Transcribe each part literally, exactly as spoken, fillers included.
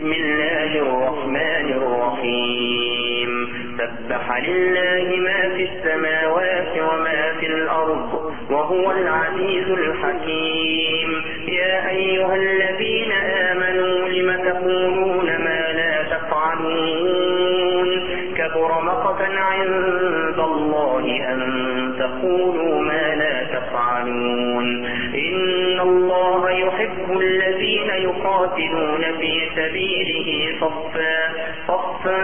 بسم الله الرحمن الرحيم سبح لله ما في السماوات وما في الأرض وهو العزيز الحكيم يا أيها الذين آمنوا لم تقولون ما لا تفعلون كبر مقتا عند الله أن تقولوا ما لا تفعلون إن الله يحب الذين يقاتلون في سبيله صفا صفا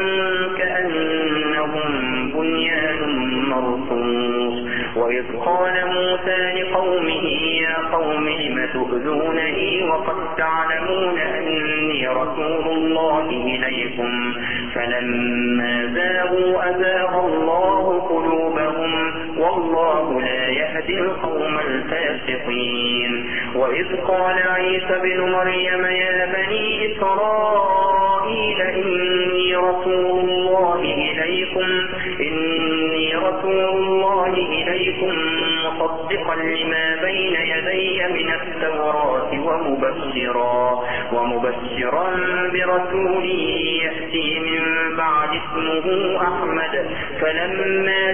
كأنهم بنيان مرصوص وإذ قال موسى لقومه يا قوم لم تؤذونني وقد تعلمون أني رسول الله إليكم فلما زاغوا أزاغ الله قلوبهم والله لا يهدي القوم الفاسقين وإذ قال عيسى بن مريم يا بني إسرائيل إني رسول الله إليكم إني رسول الله إليكم مصدقا لما بين يدي من التوراة ومبشرا ومبشرا برسول يأتي من بعد اسمه أحمد فلما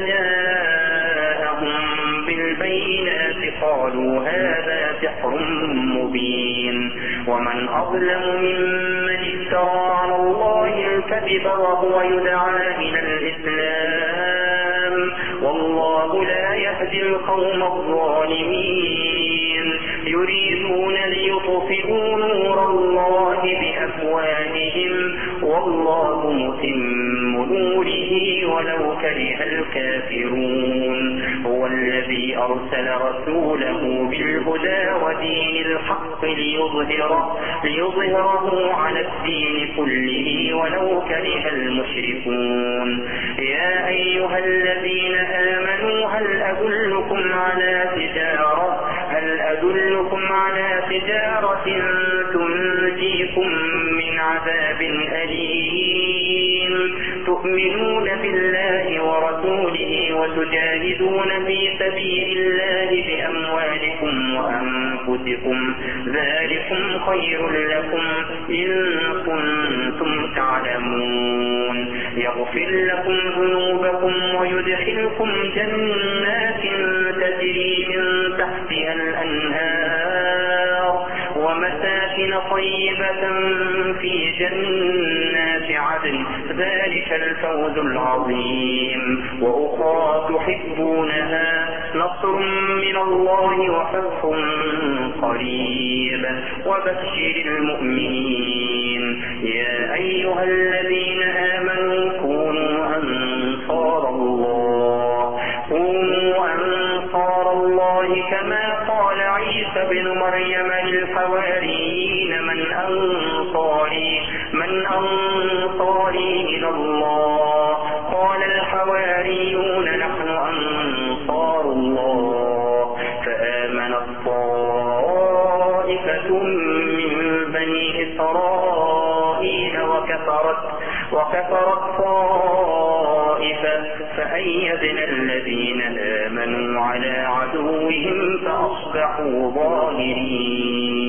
جاءهم بالبينات قالوا هذا سحر مبين ومن أظلم ممن افترى على الله الكذب وهو يدعى إلى الإسلام والله لا يهدي القوم الظالمين يريدون ليطفئوا نور الله بأفواههم والله متم نوره ولو كره الكافرون هو الذي أرسل رسوله بالهدى ودين الحق ليظهره, ليظهره على الدين كله ولو كره المشركون يا أيها الذين آمنوا هل أدلكم على تجارة هل أدلكم على تجارة تنجيكم من عذاب أليم تؤمنون بالله ورسوله وتجاهدون في سبيل الله بأموالكم وأنفسكم ذلكم خير لكم إن كنتم تعلمون يغفر لكم ذنوبكم ويدخلكم جنات تجري من تحتها الأنهار ومساكن طيبة في جنات عدن ذلك الفوز العظيم وأخرى تحبونها نصر من الله وفتح قريب وبشر المؤمنين يا أيها الذين آمنوا كونوا أنصار الله كونوا أنصار الله كما قال عيسى بن مريم للحواريين من أنصاري من أنصاري إلى الله قال الحواريون نحن أنصار الله فآمن الطائفة من بني إسرائيل وكفرت وكفرت طائفة فأيدنا الذين آمنوا على عدوهم فأصبحوا ظاهرين